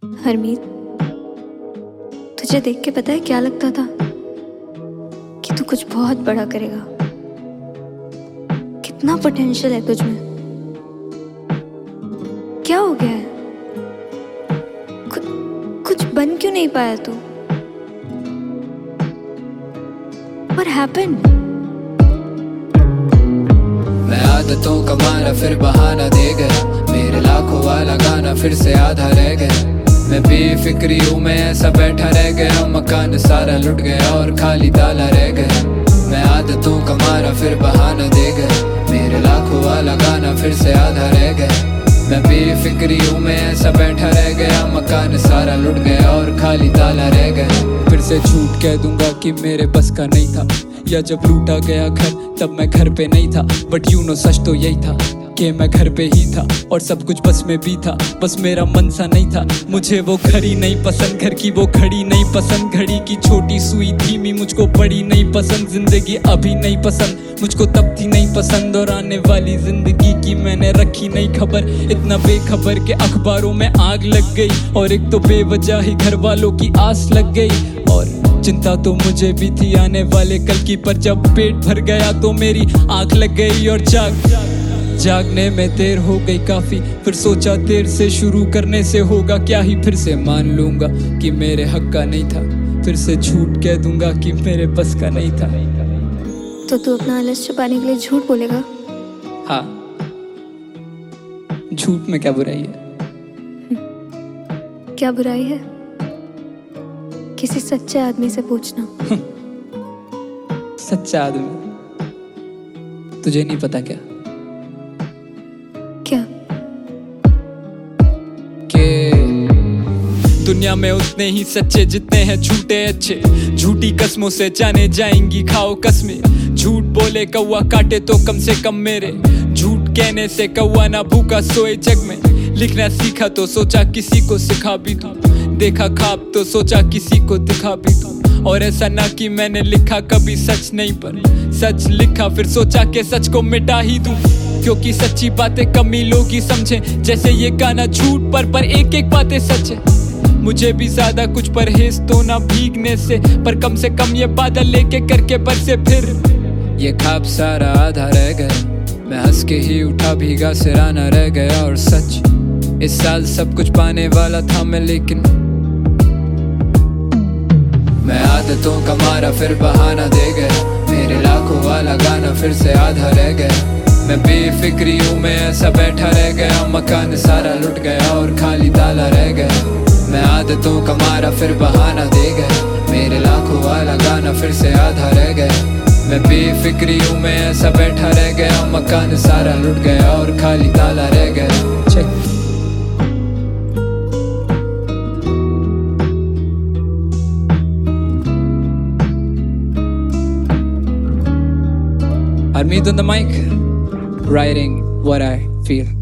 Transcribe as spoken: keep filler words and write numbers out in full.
हरमीत, तुझे देख के पता है क्या लगता था कि तू कुछ बहुत बड़ा करेगा। कितना पोटेंशियल है तुझ में। क्या हो गया है? कुछ कुछ बन क्यों नहीं पाया तू? What happened? मैं आदतों का मारा फिर बहाना दे गया, मेरे लाखों वाला गाना फिर से आधा रह गया। मैं बेफिक्री हूँ, मैं ऐसा बैठा रह गया, मकान सारा लुट गया और खाली ताला रह गया। मैं आदतों का मारा फिर बहाना दे गया, मेरे लाखों वाला गाना फिर से आधा रह गया। मैं बेफिक्री हूँ, मैं ऐसा बैठा रह गया, मकान सारा लुट गया और खाली ताला रह गया। फिर से झूठ कह दूंगा कि मेरे बस का नहीं था, या जब लूटा गया घर तब मैं घर पे नहीं था। बट यू नो सच तो यही था कि मैं घर पे ही था और सब कुछ बस में भी था, बस मेरा मन सा नहीं था। मुझे वो घड़ी नहीं पसंद, घर की वो घड़ी नहीं पसंद, घड़ी की छोटी सुई धीमी मुझको बड़ी नहीं पसंद। जिंदगी अभी नहीं पसंद मुझको, तब थी नहीं पसंद, और आने वाली जिंदगी की मैंने रखी नहीं खबर। इतना बेखबर के अखबारों में आग लग गई, और एक तो बेवजह ही घर वालों की आस लग गई। और चिंता तो मुझे भी थी आने वाले कल की, पर जब पेट भर गया तो मेरी आंख लग गई। और जाग जागने में देर हो गई काफी, फिर सोचा देर से शुरू करने से होगा क्या ही। फिर से मान लूंगा कि मेरे हक का नहीं था, फिर से झूठ कह दूंगा कि मेरे बस का नहीं था। तो तू अपना आलस छुपाने के लिए झूठ बोलेगा? हाँ, झूठ में क्या बुराई है? क्या बुराई है? किसी सच्चे आदमी से पूछना। सच्चा आदमी? तुझे नहीं पता क्या? क्या? के दुनिया में उतने ही सच्चे जितने हैं झूठे अच्छे। झूठी कस्मों से जाने जाएंगी खाओ कसमें। झूठ बोले कौवा काटे तो कम से कम मेरे, झूठ कहने से कौवा ना भूखा सोए जग में। लिखना सीखा तो सोचा किसी को सिखा भी दूं, देखा ख्वाब तो सोचा किसी को दिखा भी दूं। और ऐसा ना कि मैंने लिखा कभी सच नहीं, पर सच लिखा फिर सोचा कि सच को मिटा ही दूं। क्योंकि सच्ची बातें कम ही लोग ही समझे, जैसे ये गाना झूठ पर पर एक एक बातें सच है। मुझे भी ज्यादा कुछ परहेज तो ना भीगने से, पर कम से कम ये बादल लेके करके बरसे फिर। ये ख्वाब सारा आधा रह गया, मैं हंस के ही उठा भीगा सिराना रह गया। और सच इस साल सब कुछ पाने वाला था मैं, लेकिन मैं आदतों का मारा फिर बहाना दे गया, मेरे लाखों वाला गाना फिर से आधा रह गया। मैं बेफिक्री हूँ, मैं ऐसा बैठा रह गया, मकान सारा लुट गया और खाली ताला रह गया। मैं आदतों का मारा फिर बहाना दे गया, मेरे लाखों वाला गाना फिर से आधा रह गया। मैं बेफिक्री हूँ, मैं ऐसा बैठा रह गया, मकान सारा लुट गया और खाली ताला रह गया। Check. Harmeet on the mic, writing what I feel.